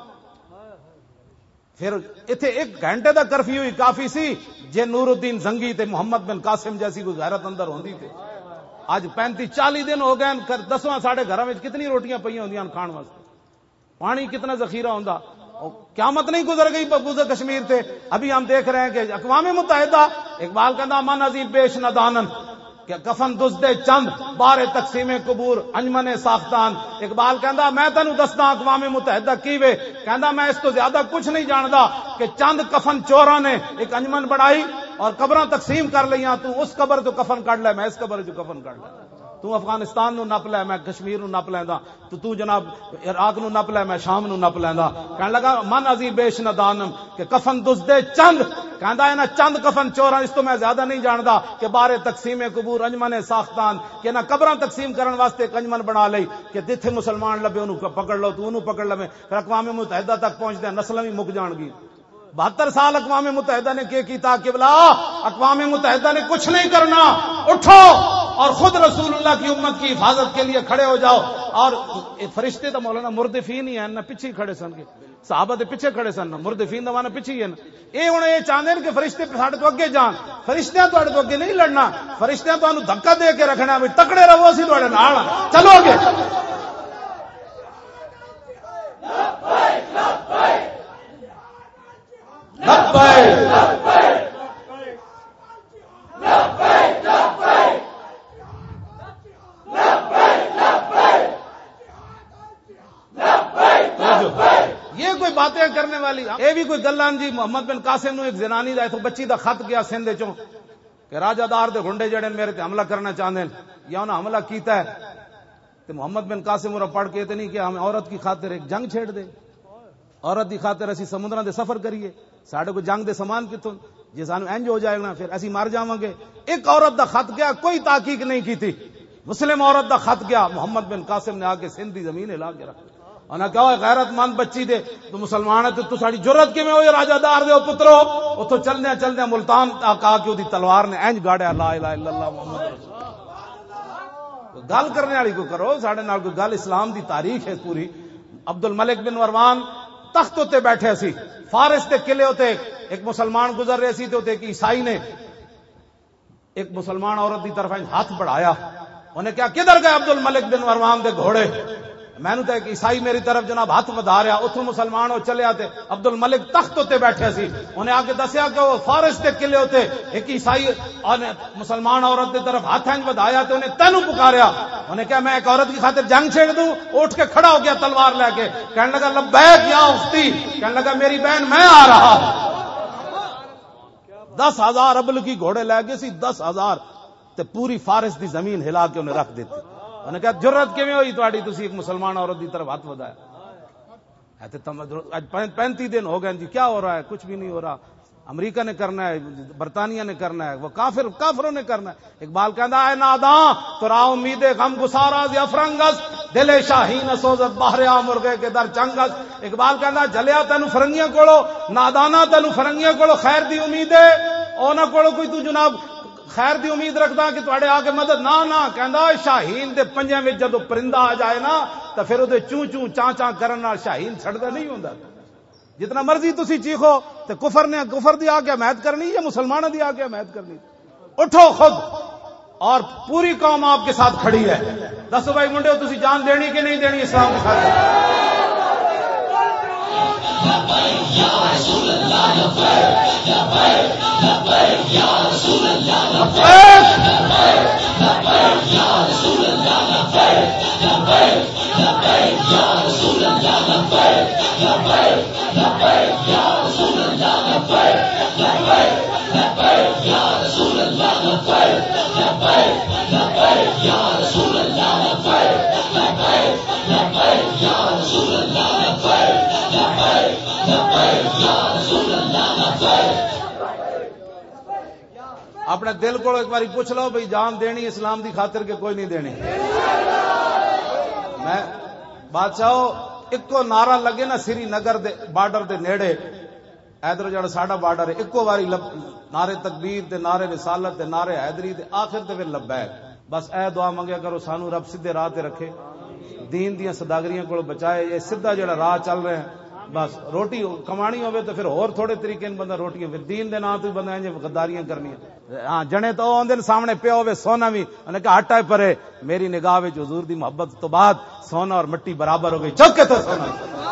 پھر اتنے ایک گھنٹے دا کرفیو ہی کافی سی جے نور الدین زنگی تے محمد بن قاسم جیسی کوئی غیرت اندر ہوندی تے. اج پینتی چالی دن ہو گئے دسواں ساڈے گھراں وچ کتنی روٹیاں پئیاں ہوندیاں کھان واسطے, پانی کتنا ذخیرہ ہوندا. قیامت نہیں گزر گئی گزر کشمیر تے. ابھی ہم دیکھ رہے ہیں کہ اقوام متحدہ اقبال کہندا من عظیم بیش ندانن کہ کفن دزدے چند بارے تقسیم قبور انجمن ساختان. اقبال کہندا میں تینوں دسدا اقوام متحدہ کی وے, کہندا میں اس تو زیادہ کچھ نہیں جاندا کہ چند کفن چوراں نے ایک انجمن بنائی اور قبراں تقسیم کر لیاں. تو اس قبر تو کفن کڈ لے, میں اس قبر جو کفن کڈ لے. تو افغانستان نو نپ لے, میں کشمیر نو نپ لیندا. تو تو جناب عراق نو نپ لے, میں شام نو نپ لیندا. کہنے لگا من عظیم بیش ندانم کہ کفن دزدے چند, کہندا ہے نا چند کفن چوراں اس تو میں زیادہ نہیں جاندا کہ بارے تقسیم قبور انجمن ساختان کہ نہ قبراں تقسیم کرن واسطے ایک انجمن بنا لئی کہ جتھے مسلمان لبے اونوں پکڑ لو, تو اونوں پکڑ لے. پھر اقوام متحدہ تک پہنچ دے نسلاں بھی مک جان گی. بہتر سال اقوام متحدہ نے کیا کیتا کہ بلا اقوام متحدہ نے کچھ نہیں کرنا, اٹھو اور خود رسول اللہ کی امت کی حفاظت کے لیے کھڑے ہو جاؤ. اور فرشتے تو مولانا مردفین ہی ہیں نا, پیچھے کھڑے سن کے صحابہ دے پیچھے کھڑے سن, مردفین دا معنی پیچھے ہی ہے نا. اے ہن اے چاہندے کہ فرشتے ساڈے تو اگے جان, فرشتیاں تواڈے تو اگے نہیں لڑنا, فرشتیاں تانوں دھکا دے کے رکھنا بھی تکڑے رہو اسی تواڈے نال چلو گے. یہ کوئی باتیں کرنے والی یہ بھی کوئی گلان جی. محمد بن قاسم نو ایک زنانی دا بچی دا خط گیا سندھ چوں کہ راجہ دار دے گنڈے جڑے میرے تے حملہ کرنا چاہندے یا انہاں حملہ کیتا ہے تے محمد بن قاسم اور پڑھ کے تے نہیں کہ ہم عورت کی خاطر ایک جنگ چھیڑ دے, عورت دی خاطر اسی سمندراں دے سفر کریے, ساڈے کو جنگ دے سامان کتوں جی سانو انج ہو جائے گا پھر اسی مر جاواں گے. ایک عورت دا خط گیا, کوئی تحقیق نہیں کی تھی, مسلم عورت دا خط گیا, محمد بن قاسم نے آ کے سندھ دی زمین ہلا کے رکھ انہاں کہا غیرت مند بچی دے تو مسلمان ہے تو ساڈی جرت کیویں ہوئی راجہ دار دے او پترو. اوتھوں چلدے چلدے ملتان آ کے اودی تلوار نے انج گاڑیا لا الہ الا اللہ محمد رسول اللہ. گل کرنے والی کو کرو, ساڈے نال کوئی گل اسلام دی تاریخ ہے پوری. عبد الملک بن مروان تخت تے بیٹھے سی, فارس دے قلعے تے ایک مسلمان گزر رہے سی تو ایک عیسائی نے ایک مسلمان عورت دی طرف ہاتھ بڑھایا. انہیں کیا کدھر گئے عبد الملک بن مروان دے گھوڑے؟ میں نے تو ایک عیسائی میری طرف جناب ہاتھ بدا رہا, اتوں مسلمان ہو چلے آتے. عبد الملک تخت تے بیٹھے سی, انہیں آ کے دسیا کہ وہ فارس دے قلعے ہوتے ایک عیسائی مسلمان عورت دے طرف ہاتھ انج بدایا تو انہیں تینوں پکاریا. انہیں کیا میں ایک عورت کی خاطر جنگ چھیڑ دوں؟ اٹھ کے کھڑا ہو گیا تلوار لے کے, کہنے لگا لبیک یا اختی, کہنے لگا میری بہن میں آ رہا. دس ہزار ابل کی گھوڑے لے گئے سی, دس ہزار تے پوری فارس دی زمین ہلا کے انہیں رکھ دیتی. انہوں نے کہا جرت کیویں ہوئی تہاڈی, تسی ایک مسلمان عورت دی طرف ہاتھ بدایا. اج پینتی دن ہو گئے جی, کیا ہو رہا ہے؟ کچھ بھی نہیں ہو رہا. امریکہ نے کرنا ہے, برطانیہ نے کرنا ہے, وہ کافر کافروں نے کرنا ہے. اقبال کہندا ہے ناداں تو را امید غم گساراز افرنگس دل شاہین سوزت باہریا مرغے کے در چنگس. اقبال کہندا جلیا تینوں فرنگیاں کولو, نادانا تینوں فرنگیاں کولو خیر دی امید ہے, انہاں کولو کوئی تو جناب خیر دی امید رکھدا کہ تواڈے آ کے مدد نہ نہ. کہندا شاہین دے پنجے وچ جدوں پرندہ آ جائے نا تے پھر اودے چوں چوں چاں چاں کرن نال شاہین چھڑدا نہیں ہوندا. جتنا مرضی تسی چیخو تے کفر نے کفر دی آ کے حمایت کرنی یا مسلماناں دی آ کے حمایت کرنی. اٹھو خود اور پوری قوم آپ کے ساتھ کھڑی ہے. دسو بھائی منڈے تسی جان دینی کہ نہیں دینی اسلام کی خاطر؟ اپنے دل کو ایک باری پوچھ لو بھئی جان دینی اسلام دی خاطر کے کوئی نہیں دینی. میں بادشاہو اکو نعرہ لگے نا سری نگر دے بارڈر دے نیڑے ادھر جڑا ساڈا بارڈر ہے اکو واری نعرے تکبیر تے نعرے رسالت تے نعرے حیدری تے آخر تے پھر لبیک. بس اے دعا منگیا کرو سانو رب سیدھے راہ تے رکھے, دین دیاں صداگریاں کو بچائے. یہ سیدھا جڑا راہ چل رہے ہیں بس روٹی کمانی ہوے تو پھر اور تھوڑے طریقے بندہ روٹیاں پھر دین دے نام تو بندہ انج غداریاں کرنی. ہاں جنے تو اوندے سامنے پیا ہوے سونا بھی انہیں کہ ہٹا پرے. میری نگاہ وچ حضور دی محبت تو بعد سونا اور مٹی برابر ہو گئی. چک کے تو سونا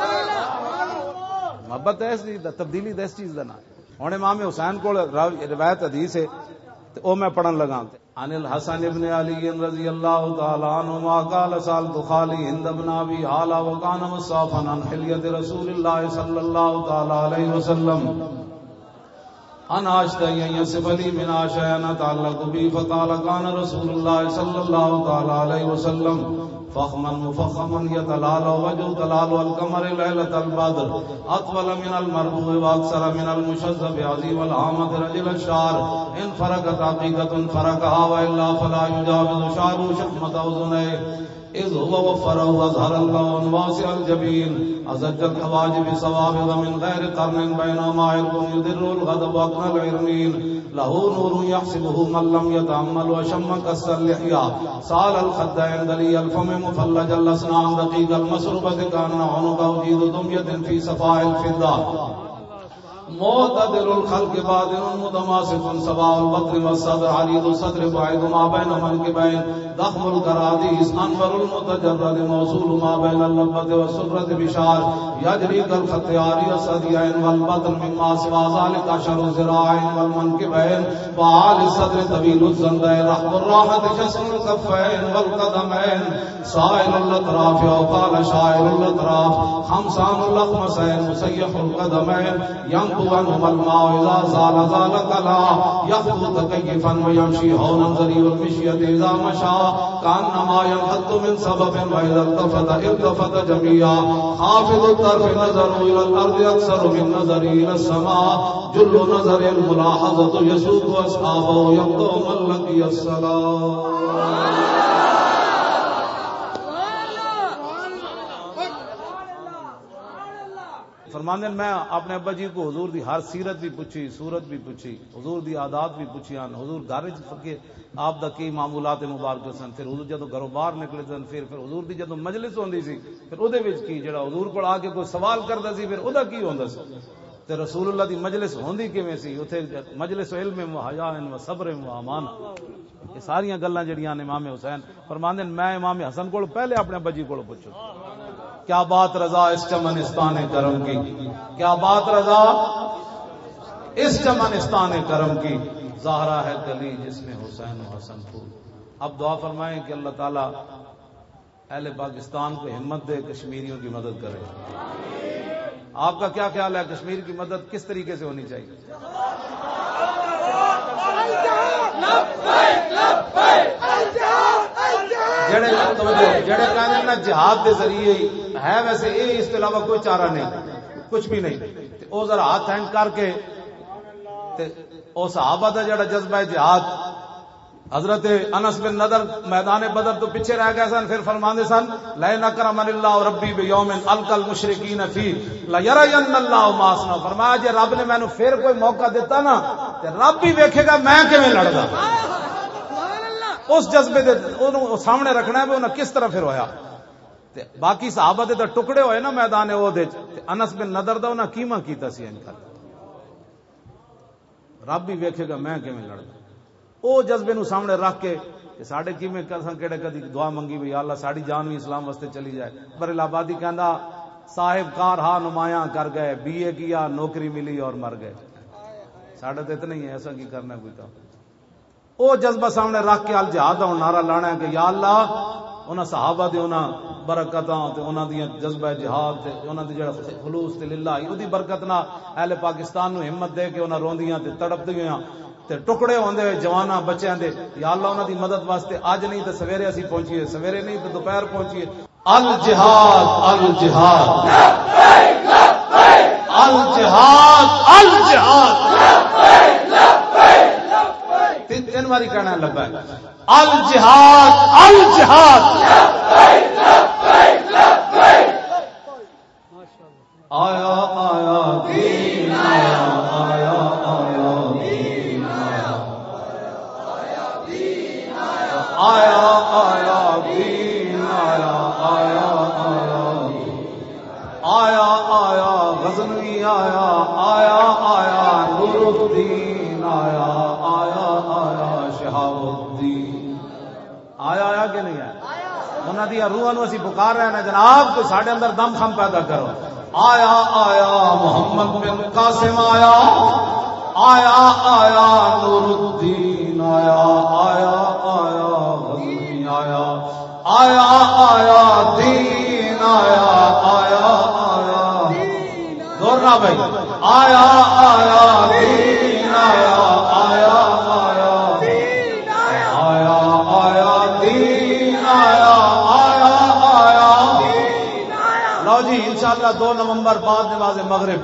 محبت ہے اس دی تبدیلی دس چیز دا نام. ہن امام حسین کو روایت حدیث ہے تو او میں پڑھن لگا. عن الحسن ابن علی رضی اللہ تعالی عنہما قال سألت خالی ہند بن ابی حالہ وكان مصافا عن حلیۃ رسول اللہ صلی اللہ تعالی علیہ وسلم انا اشتهي ان يصف لي من شيئا يتعلق بي فقال كان رسول الله صلى الله تعالى عليه وسلم فخما مفخما يتلال وجه تلال القمر ليلة البدر اطول من المربوع واكثر من المشذب عظيم العامة رجل الشعر ان فرقت عقيدة فرقها والا فلا يجاوز شعره شحمة اذنيه اذ هو وفره اظهر اللون واسع الجبين ازج الحواجب صوابغ من غير قرن بينهما عرق يدر الغضب واقنى العرنين له نور يحسبه من لم يتأمل وشم كس اللحية سال الخدين دلي الفم مفلج الاسنان دقيق المسربة كان عنق جيد دمية في صفاء الفضة معتدل الخلق بادر متماسك سواء البطن والصدر عريض الصدر بعيد ما بين منكبين ضخم الكراديس انور المتجرد موصول ما بين اللبة والسرة بشعر يجري كالخط عاري الصديين والبطن مما سوى ذلك عشر ذراعين والمنكبين وعالي الصدر طويل الزندين رحم الراحة جسم الكفين والقدمين سائل الاطراف او قال شاعر الاطراف خمسان الاخمسين مسيح القدمين ينقو عنهما الماء اذا زال زال كلا يخطو تكيفا ويمشي هونا ذريع المشية اذا مشى كانما ينحط من سبب واذا التفت التفت جميعا خافض الطرف نظر الى الارض اكثر من نظر الى السماء جل نظر الملاحظة يسوق اصحابه يقضوا من لقي الصلاة. فرماندے میں اپنے ابا جی کو حضور دی ہر سیرت بھی پوچھی, صورت بھی پوچھی, حضور دی عادات بھی پوچھیاں, حضور گھر کے آپ دا کی معمولات مبارک سن, پھر حضور جدو گھروں باہر نکلے سن, پھر پھر حضور دی جدو مجلس ہوندی سی پھر او دے وچ کی جڑا حضور کول آ کے کوئی سوال کردا سی پھر او دا کی ہوندا سی, تے رسول اللہ دی مجلس ہوندی کیویں سی, اوتھے مجلس علم و حیا و صبر و امان. یہ ساریاں گلاں جڑیاں نے امام حسین فرماندے میں امام حسن کول پہلے اپنے ابا جی کول پوچھو کیا بات رضا اس چمنستان کرم کی, کیا بات رضا اس چمنستان کرم کی, زہرا ہے گلی جس میں حسین و حسن پھول. اب دعا فرمائیں کہ اللہ تعالی اہل پاکستان کو ہمت دے, کشمیریوں کی مدد کرے. آپ کا کیا خیال ہے کشمیر کی مدد کس طریقے سے ہونی چاہیے؟ جڑے جڑے کہنے نا جہاد کے ذریعے ہے, ویسے یہ اس کے علاوہ کوئی چارہ نہیں, کچھ بھی نہیں. او ذرا ہاتھ ہینڈ کر کے او صحابہ دا جڑا جذبہ جہاد, حضرت انس بن نضر میدان بدر تو پیچھے رہ گئے سن, پھر فرماندے سن لئن اکرمنی اللہ ربی بیوم القى المشرکین فی لیرین اللہ ما اصنع. فرمایا جے رب نے مینوں پھر کوئی موقع دیتا نا تے رب بھی ویکھے گا میں کیویں لڑدا. اس جذبے دے اونوں سامنے رکھنا ہے بھی انہاں کس طرح پھر ہویا. تے باقی صحابہ دے تے ٹکڑے ہوئے نا میدان احد وچ, تے انس بن نضر دا انہاں کیما کیتا سی ان کر, رب بھی ویکھے گا میں کیویں لڑدا. وہ جذبے نو سامنے رکھ کے کہ ساڈے کیویں کساں کیڑے کدی دعا منگی بھی یا اللہ ساڈی جان بھی اسلام واسطے چلی جائے. بریل آبادی کہندا صاحب کار ہاں نمایاں کر گئے، بی اے کیا نوکری ملی اور مر گئے. ساڈے تے اتنا ہی ہے، ایسا کی کرنا کوئی کام. وہ جذبہ سامنے رکھ کے الجہاد اور نعرہ لانا ہے کہ یا اللہ انہاں صحابہ دے انہاں برکتاں تے انہاں دی جذبہ جہاد تے انہاں دی جڑا خلوص تے للہ اودی برکت نال اہل پاکستان نو ہمت دے کے انہاں روندیاں تے تڑپدیاں تے ٹکڑے ہوندے جواناں بچیاں دے یا اللہ انہاں دی مدد واسطے اج نہیں تے سویرے اسی پہنچیے، سویرے نہیں تے دوپہر پہنچیے. الجہاد الجہاد لبیک لبیک الجہاد الجہاد لبیک لبیک لبیک تین تین باری کہنا ہے لبیک. الجہاد الجہاد لبیک لبیک لبیک آیا آیا دین آیا آیا آیا دین آیا آیا دین آیا آیا آیا دین آیا آیا آیا آیا آیا غزنوی آیا آیا آیا نور الدین آیا آیا آیا شہاب الدین آیا آیا کہ نہیں آیا؟ انہاں دی روحاں نو اسی پکار رہے ہیں جناب کہ ساڈے اندر دم خم پیدا کرو. آیا آیا محمد بن قاسم آیا آیا آیا نور الدین آیا آیا آیا غزنوی آیا آیا آیا دین آیا آیا آیا دورنا بھائی آیا آیا دین آیا آیا آیا آیا آیا دین آیا آیا آیا. لو جی انشاءاللہ دو نومبر بعد نماز مغرب،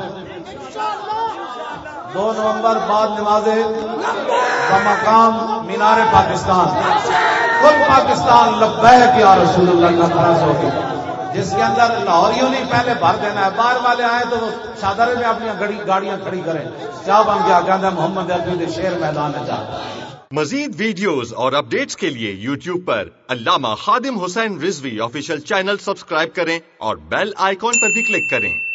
دو نومبر بعد نماز بمقام مینار پاکستان کل پاکستان لبیک یا رسول اللہ کا خلاص ہوگی، جس کے اندر لاہوریوں نے پہلے بھر دینا ہے. باہر والے آئے تو وہ شادرے میں اپنی گاڑیاں کھڑی کریں. کیا بن گیا کہتا ہے محمد عربی دے شیر میدان میں جا. مزید ویڈیوز اور اپڈیٹس کے لیے یوٹیوب پر علامہ Khadim Hussain Rizvi official channel subscribe کریں اور بیل آئیکن پر بھی کلک کریں.